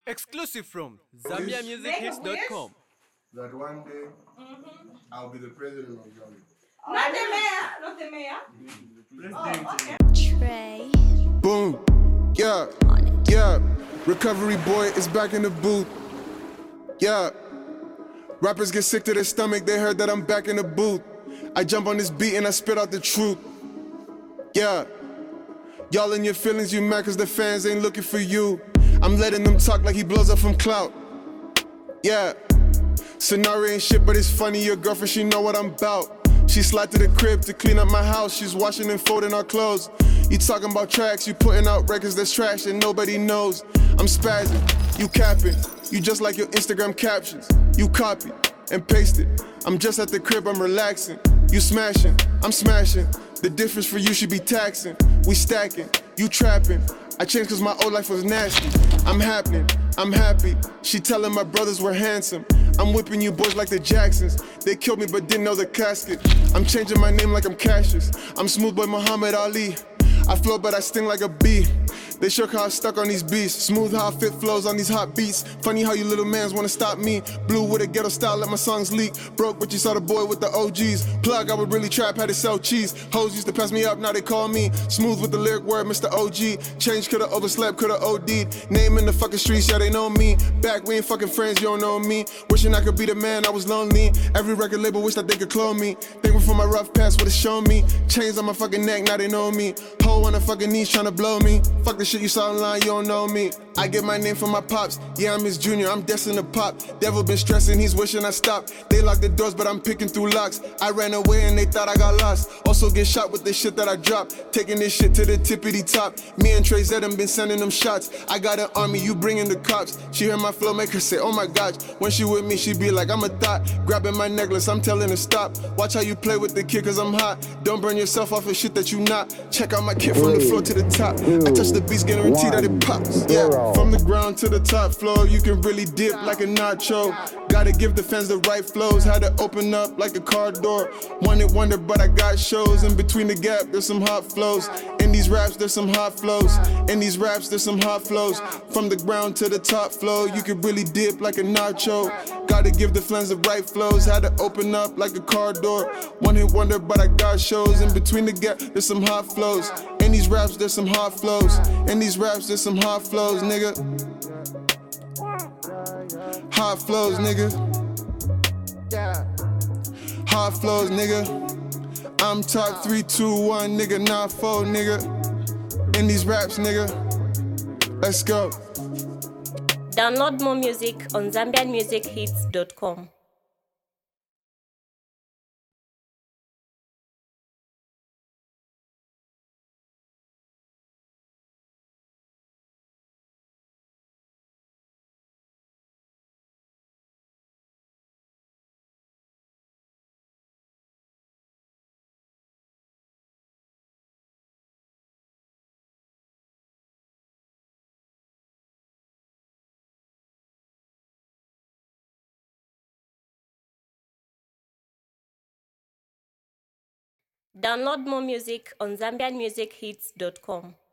Exclusive from Make ZambiaMusicHits.com. That one day I'll be the president of Ghana. Not the mayor, not the mayor. Trey. Boom. Yeah. Yeah. Recovery boy is back in the booth. Yeah. Rappers get sick to their stomach, they heard that I'm back in the booth. I jump on this beat and I spit out the truth. Yeah. Y'all in your feelings, you mad cause the fans ain't looking for you. I'm letting them talk like he blows up from clout. Yeah. Scenario ain't shit, but it's funny, your girlfriend, she know what I'm about. She slide to the crib to clean up my house, she's washing and folding our clothes. You talking about tracks, you putting out records that's trash and nobody knows. I'm spazzing, you capping, you just like your Instagram captions. You copy and paste it, I'm just at the crib, I'm relaxing. You smashing, I'm smashing, the difference for you should be taxing. We stacking, you trapping, I changed cause my old life was nasty. I'm happening, I'm happy, she telling my brothers we're handsome. I'm whipping you boys like the Jacksons. They killed me but didn't know the casket. I'm changing my name like I'm Cassius. I'm smooth boy Muhammad Ali. I flow but I sting like a bee. They shook how I stuck on these beats. Smooth how I fit flows on these hot beats. Funny how you little mans wanna stop me. Blue with a ghetto style, let my songs leak. Broke but you saw the boy with the OGs. Plug, I would really trap, had to sell cheese. Hoes used to pass me up, now they call me smooth with the lyric word, Mr. OG. Change, could've overslept, could've OD'd. Name in the fucking streets, yeah they know me. Back, we ain't fucking friends, you don't know me. Wishing I could be the man, I was lonely. Every record label wish that they could clone me. Thankful for my rough past, would've shown me. Chains on my fucking neck, now they know me. Hoe on the fucking knees tryna blow me. Fuck the shit you saw online, you don't know me. I get my name from my pops. Yeah, I'm his junior, I'm destined to pop. Devil been stressing, he's wishing I stopped. They locked the doors, but I'm picking through locks. I ran away and they thought I got lost. Also get shot with the shit that I dropped. Taking this shit to the tippity top. Me and Trey Zedden been sending them shots. I got an army, you bringing the cops. She heard my flow, make her say, oh my gosh. When she with me, she be like, I'm a thought. Grabbing my necklace, I'm telling her stop. Watch how you play with the kid, cause I'm hot. Don't burn yourself off of shit that you not. Check out my kit from the floor to the top. I touch the beats, guarantee that it pops. Yeah, from the ground to the top floor, you can really dip like a nacho. Gotta give the fans the right flows. Had to open up like a car door. Wanted wonder, but I got shows. In between the gap, there's some hot flows. In these raps, there's some hot flows. In these raps, there's some hot flows. From the ground to the top floor, you can really dip like a nacho. Gotta give the fans the right flows. Had to open up like a car door. One hit wonder, but I got shows. In between the gap, there's some hot flows. In these raps, there's some hot flows. In these raps, there's some hot flows, nigga. Hot flows, nigga. Hot flows, nigga. I'm top 3, 2, 1, nigga, not 4, nigga. In these raps, nigga. Let's go. Download more music on ZambianMusicHits.com. Download more music on ZambianMusicHits.com.